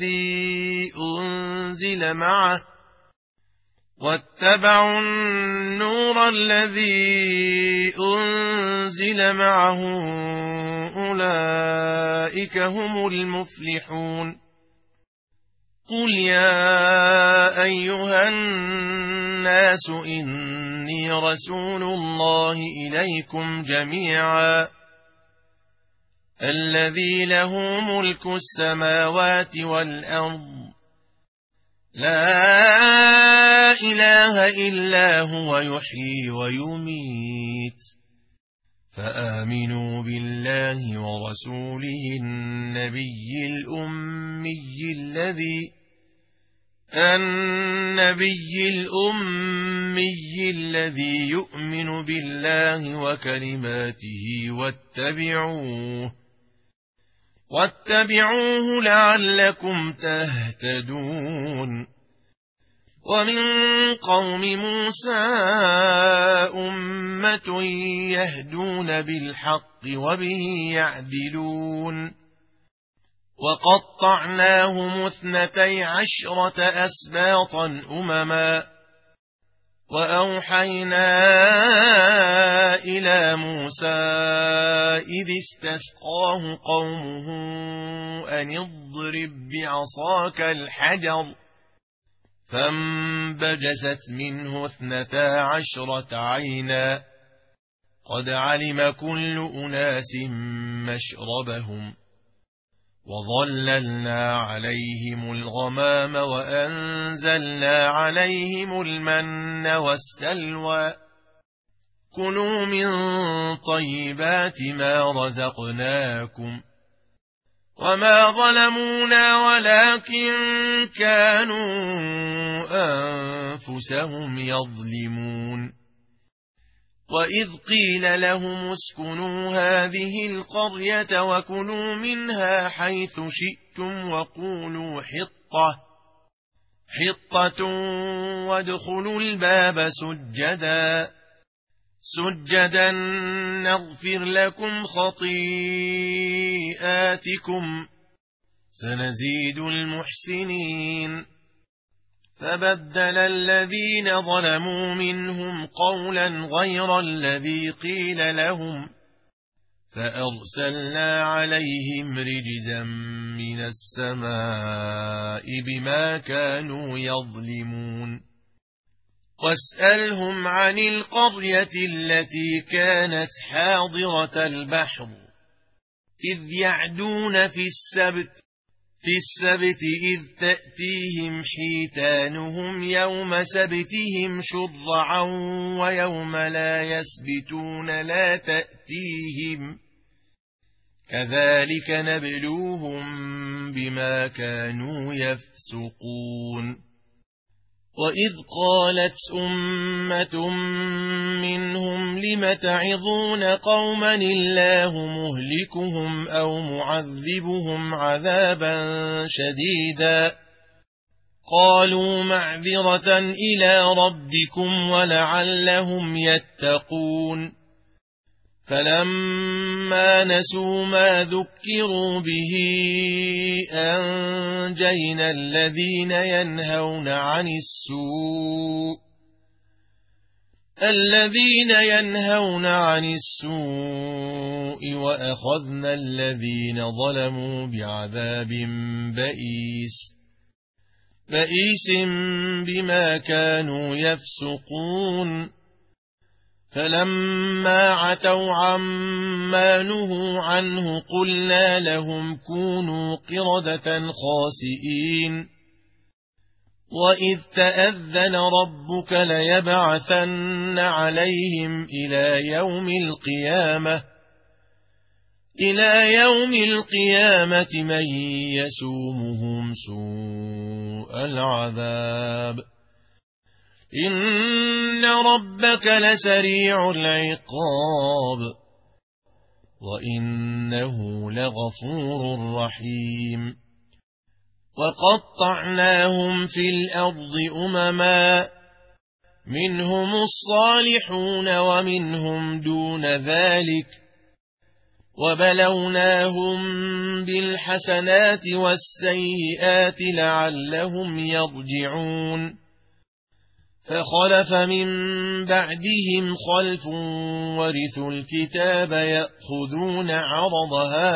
الذي أنزل معه أولئك هم المفلحون قل يا أيها الناس إني رسول الله إليكم جميعا الذي له ملك السماوات والأرض لا إله إلا هو يحيي ويميت فآمنوا بالله ورسوله النبي الأمي الذي يؤمن بالله وكلماته واتبعوه لعلكم تهتدون ومن قوم موسى أمة يهدون بالحق وبه يعدلون وقطعناهم 12 أسباطا أمما وأوحينا إلى موسى إذ استسقاه قومه أن اضرب بعصاك الحجر فانبجست منه 12 عينا قد علم كل أناس مشربهم وظللنا عليهم الغمام وأنزلنا عليهم المن والسلوى كلوا من طيبات ما رزقناكم وما ظلمونا ولكن كانوا أنفسهم يظلمون وإذ قيل لهم اسكنوا هذه القرية وكلوا منها حيث شئتم وقولوا حطة وادخلوا الباب سجدا نغفر لكم خطيئاتكم سنزيد المحسنين فبدل الذين ظلموا منهم قولا غير الذي قيل لهم فأرسلنا عليهم رجزا من السماء بما كانوا يظلمون واسألهم عن القرية التي كانت حاضرة البحر إذ يعدون في السبت إذ تأتيهم حيتانهم يوم سبتهم شرعا ويوم لا يسبتون لا تأتيهم كذلك نبلوهم بما كانوا يفسقون وإذ قالت أمة منهم لم تعظون قوما الله مهلكهم أو معذبهم عذابا شديدا قالوا معذرة إلى ربكم ولعلهم يتقون فلما نسوا ما ذكروا به أنجينا الذين ينهون عن السوء وأخذنا الذين ظلموا بعذاب بئيس بما كانوا يفسقون فلما عتوا عما نهوا عنه قلنا لهم كونوا قردة خاسئين وإذ تأذن ربك ليبعثن عليهم إلى يوم القيامة من يسومهم سوء العذاب إن ربك لسريع العقاب وإنه لغفور رحيم وقطعناهم في الأرض أمما منهم الصالحون ومنهم دون ذلك وبلوناهم بالحسنات والسيئات لعلهم يرجعون فخلف من بعدهم خلف ورثوا الكتاب يأخذون عرض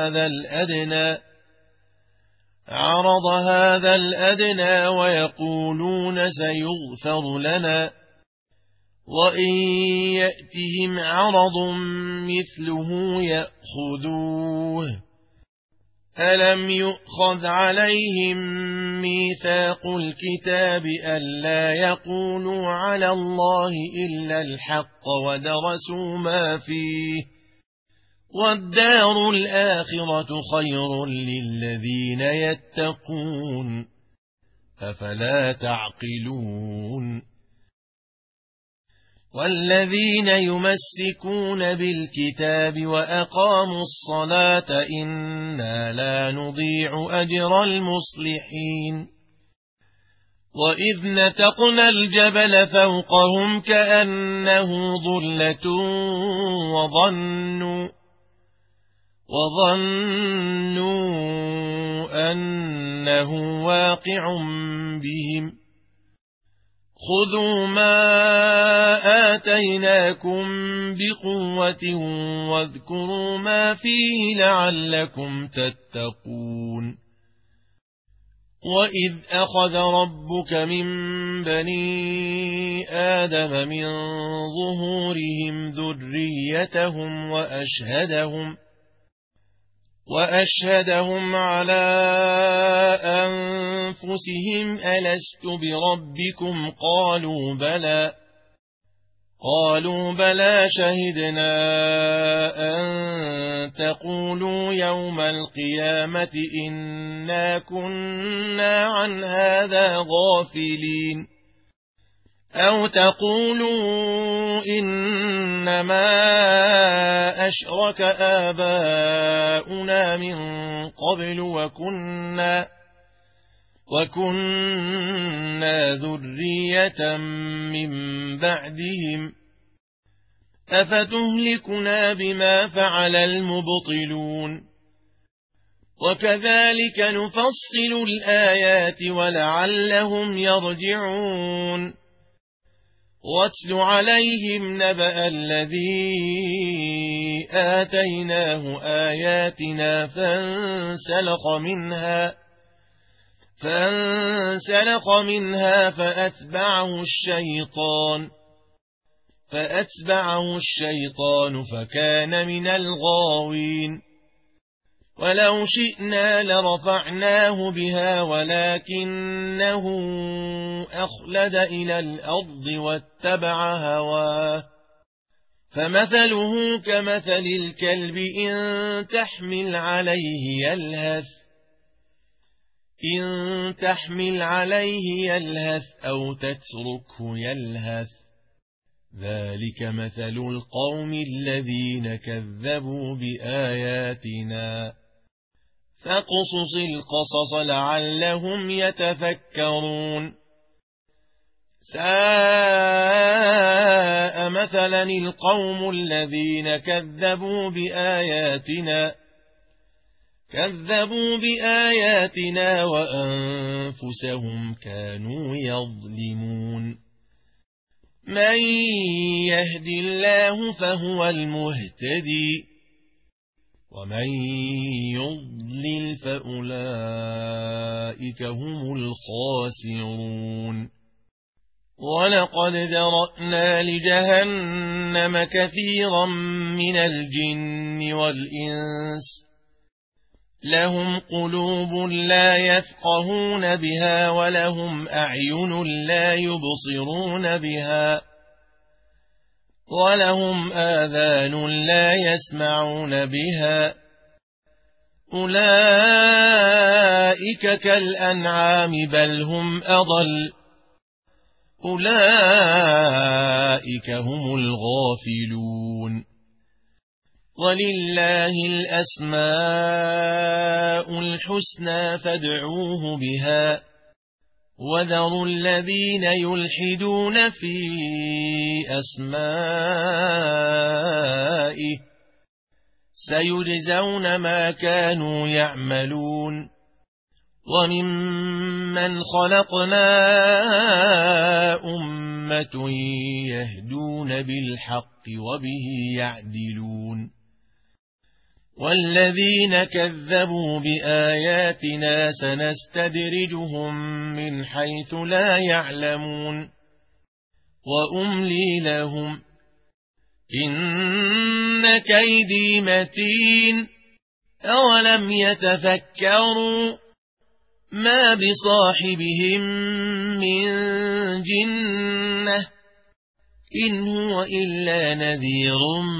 هذا الأدنى ويقولون سيغفر لنا وإن يأتهم عرض مثله يأخذوه ألم يؤخذ عليهم ميثاق الكتاب ألا يقولوا على الله إلا الحق ودرسوا ما فيه والدار الآخرة خير للذين يتقون أفلا تعقلون والذين يمسكون بالكتاب وأقاموا الصلاة إنا لا نضيع أجر المصلحين وإذ نتقنا الجبل فوقهم كأنه ظلة وظنوا أنه واقع بهم خذوا ما آتيناكم بقوة واذكروا ما فيه لعلكم تتقون وإذ أخذ ربك من بني آدم من ظهورهم ذريتهم وأشهدهم على أنفسهم ألست بربكم قالوا بلى شهدنا أن تقولوا يوم القيامة إنا كنا عن هذا غافلين أو تقولوا إنما أشرك آباؤنا من قبل وكنا ذرية من بعدهم أفتهلكنا بما فعل المبطلون وكذلك نفصل الآيات ولعلهم يرجعون واتل عليهم نبأ الذي آتيناه آياتنا فانسلخ منها فأتبعه الشيطان فكان من الغاوين ولو شئنا لرفعناه بها ولكنه أخلد إلى الأرض واتبع هواه فمثله كمثل الكلب إن تحمل عليه يلهث أو تتركه يلهث ذلك مثل القوم الذين كذبوا بآياتنا فاقصص القصص لعلهم يتفكرون ساء مثلا القوم الذين كذبوا بآياتنا وأنفسهم كانوا يظلمون من يهد الله فهو المهتدي ومن يضلل فأولئك هم الخاسرون ولقد ذرأنا لجهنم كثيرا من الجن والإنس لهم قلوب لا يفقهون بها ولهم أعين لا يبصرون بها ولهم آذان لا يسمعون بها أولئك كالأنعام بل هم أضل أولئك هم الغافلون ولله الأسماء الحسنى فادعوه بها وذروا الذين يلحدون في أسمائه سيجزون ما كانوا يعملون وممن خلقنا أمة يهدون بالحق وبه يعدلون والذين كذبوا بآياتنا سنستدرجهم من حيث لا يعلمون وأملي لهم إن كيدي متين أولم يتفكروا ما بصاحبهم من جنة إن هو إلا نذير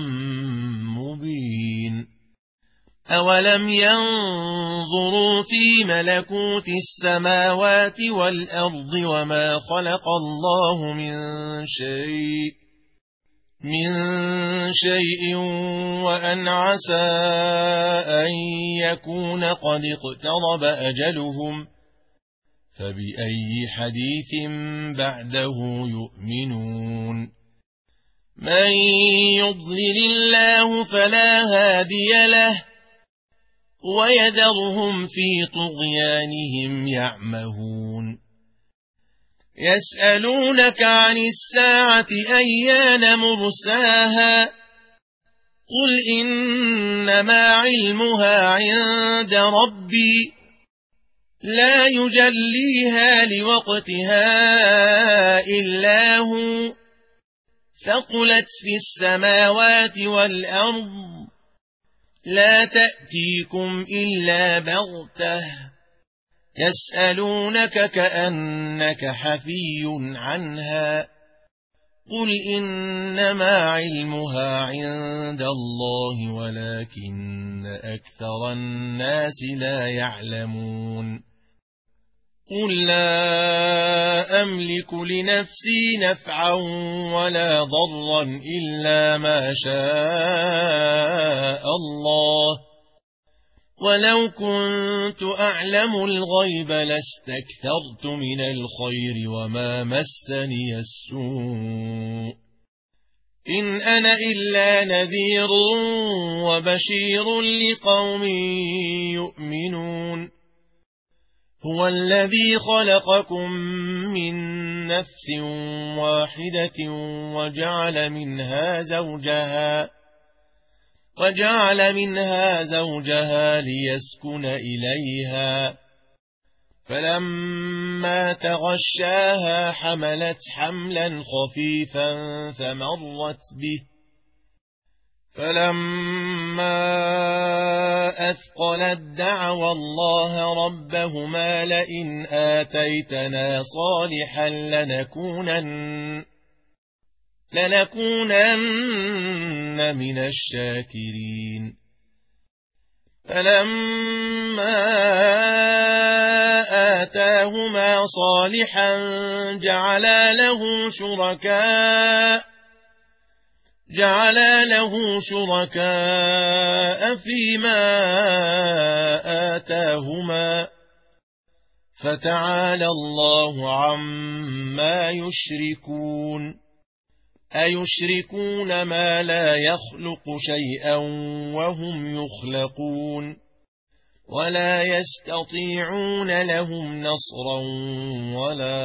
مبين أولم ينظروا في ملكوت السماوات والأرض وما خلق الله من شيء وأن عسى أن يكون قد اقترب أجلهم فبأي حديث بعده يؤمنون من يضلل الله فلا هادي له ويذرهم في طغيانهم يعمهون يسألونك عن الساعة أيان مرساها قل إنما علمها عند ربي لا يجليها لوقتها إلا هو ثقلت في السماوات والأرض لا تأتيكم إلا بغتة يسألونك كأنك حفي عنها قل إنما علمها عند الله ولكن أكثر الناس لا يعلمون قل لا أملك لنفسي نفعا ولا ضرا إلا ما شاء الله ولو كنت أعلم الغيب لاستكثرت من الخير وما مسني السوء إن أنا إلا نذير وبشير لقوم يؤمنون هو الذي خلقكم من نفس واحدة وجعل منها زوجها ليسكن إليها فلما تغشاها حملت حملا خفيفا فمرت به فلما أثقلت دعوا الله ربهما لئن آتيتنا صالحا لنكونن من الشاكرين فلما آتاهما صالحا جعلا له شركاء فيما آتاهما فتعالى الله عما يشركون أيشركون ما لا يخلق شيئا وهم يخلقون ولا يستطيعون لهم نصرا ولا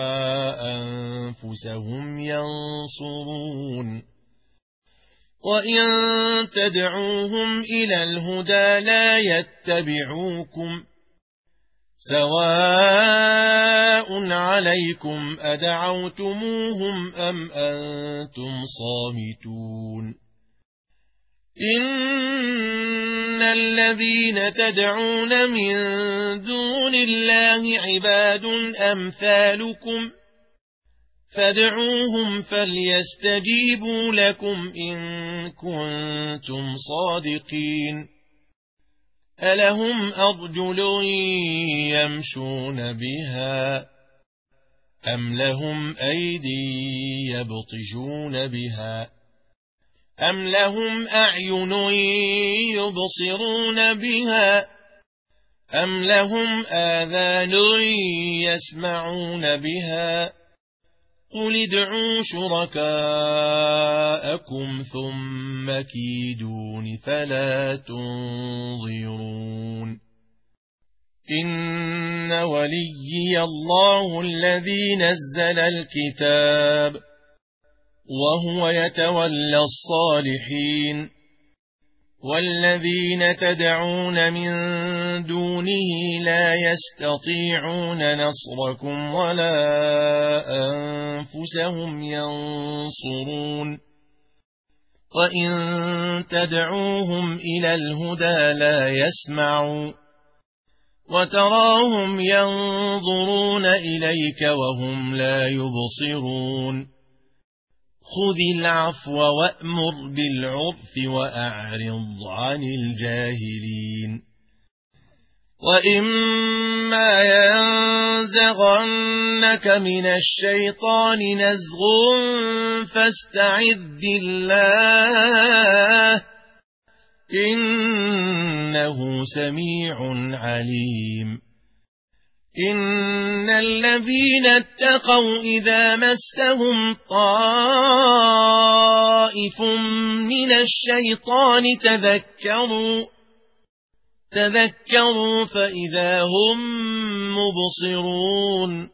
أنفسهم ينصرون وإن تدعوهم إلى الهدى لا يتبعوكم سواء عليكم أدعوتموهم أم أنتم صامتون إن الذين تدعون من دون الله عباد أمثالكم فادعوهم فليستجيبوا لكم إن كنتم صادقين ألهم أرجل يمشون بها أم لهم أيدي يبطشون بها أم لهم أعين يبصرون بها أم لهم آذان يسمعون بها قل ادعوا شركاءكم ثم كيدون فلا تنظرون إن وليي الله الذي نزل الكتاب وهو يتولى الصالحين والذين تدعون من دونه لا يستطيعون نصركم ولا أنفسهم ينصرون وإن تدعوهم إلى الهدى لا يسمعوا وتراهم ينظرون إليك وهم لا يبصرون خذ العفو وأمر بالعرف وأعرض عن الجاهلين وإما ينزغنك من الشيطان نزغ فاستعذ بالله إنه سميع عليم إن الذين اتقوا إذا مسهم طائف من الشيطان تذكروا فإذا هم مبصرون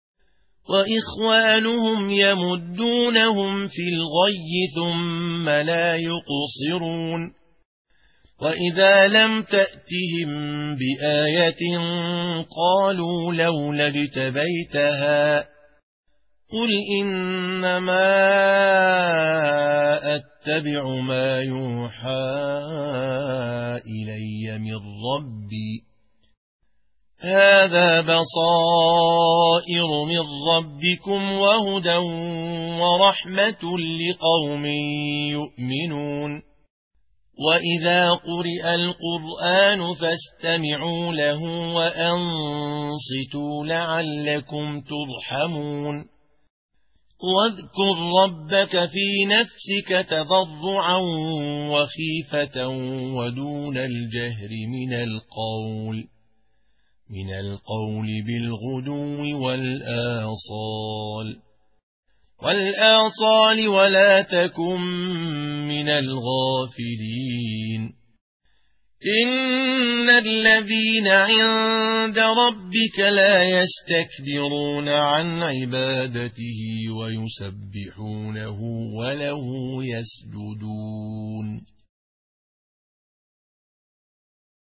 وإخوانهم يمدونهم في الغي ثم لا يقصرون وإذا لم تأتهم بآية قالوا لولا اجتبيتها قل إنما أتبع ما يوحى إلي من ربي هذا بصائر من ربكم وهدى ورحمة لقوم يؤمنون وإذا قرئ القرآن فاستمعوا له وأنصتوا لعلكم ترحمون واذكر ربك في نفسك تضرعا وخيفة ودون الجهر من القول بالغدو والآصال ولا تكن من الغافلين إن الذين عند ربك لا يستكبرون عن عبادته ويسبحونه وله يسجدون